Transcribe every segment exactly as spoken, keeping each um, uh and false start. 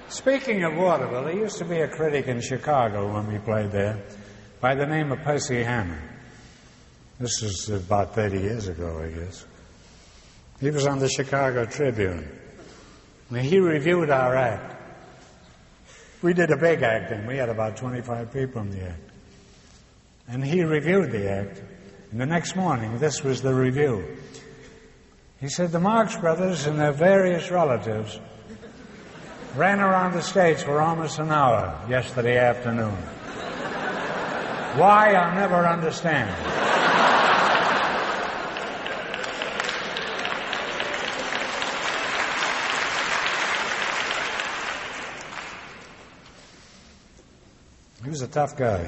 Speaking of vaudeville, there used to be a critic in Chicago when we played there by the name of Percy Hammond. This is about thirty years ago, I guess. He was on the Chicago Tribune. And he reviewed our act. We did a big acting. We had about twenty-five people in the act. And he reviewed the act. And the next morning, this was the review. He said, the Marx Brothers and their various relatives ran around the stage for almost an hour yesterday afternoon. Why, I'll never understand. He was a tough guy.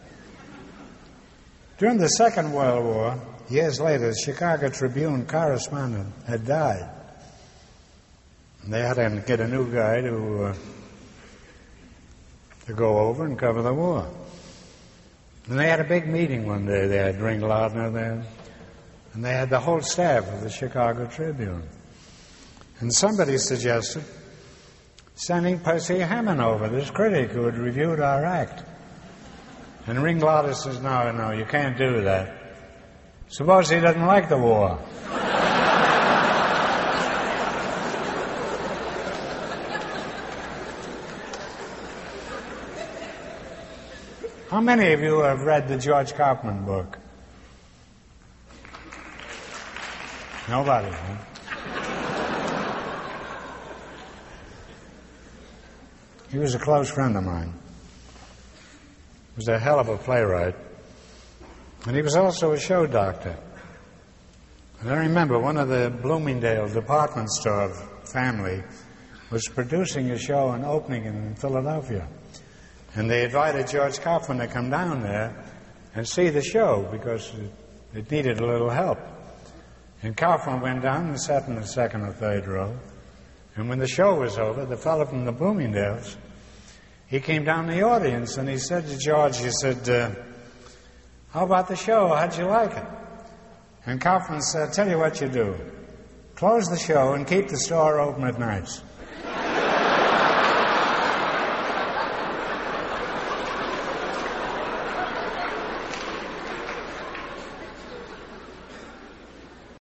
During the Second World War, years later, the Chicago Tribune correspondent had died. And they had to get a new guy to uh, to go over and cover the war. And they had a big meeting one day. They had Ring Lardner there. And they had the whole staff of the Chicago Tribune. And somebody suggested sending Percy Hammond over, this critic who had reviewed our act. And Ring Lardner says, no, no, you can't do that. Suppose he doesn't like the war. How many of you have read the George Kaufman book? Nobody, huh? He was a close friend of mine. He was a hell of a playwright. And he was also a show doctor. And I remember one of the Bloomingdale department store family was producing a show and opening in Philadelphia. And they invited George Kaufman to come down there and see the show because it, it needed a little help. And Kaufman went down and sat in the second or third row. And when the show was over, the fellow from the Bloomingdales, he came down the audience and he said to George, he said, uh, how about the show? How'd you like it? And Kaufman said, tell you what you do. Close the show and keep the store open at nights.